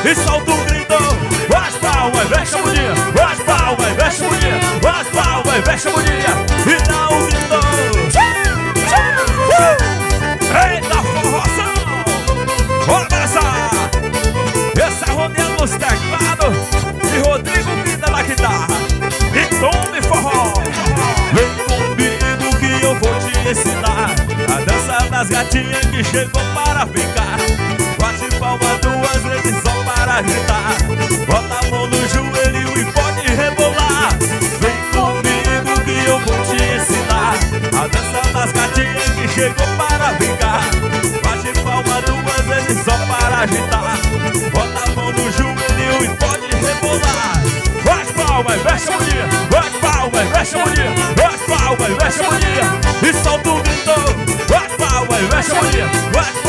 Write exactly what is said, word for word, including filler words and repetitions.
e solta um grito. Bate palma e mexe a bundinha, bate palma e mexe a bundinha, bate palma e mexe a bundinha e dá um grito. Eita forrozão! Bora balançar! Esse é Romeu nos teclados e Rodrigo Vida na guitarra. E tome forró! Vem comigo que eu vou te ensinar a dança das gatinhas que chegou para ficar. Bate palma duas vezes só para gritar. Bota a mão no joelho e pode rebolar. Vem comigo que eu vou te ensinar a dança das gatinhas que chegou para ficar. Bate palma duas vezes só para agitar. Bota a mão no joelho e pode rebolar. Bate palma e mexe a bundinha, bate palma e mexe a bundinha, bate palma e mexe a bundinha e solta um grito. Bate palma e mexe a bundinha, bate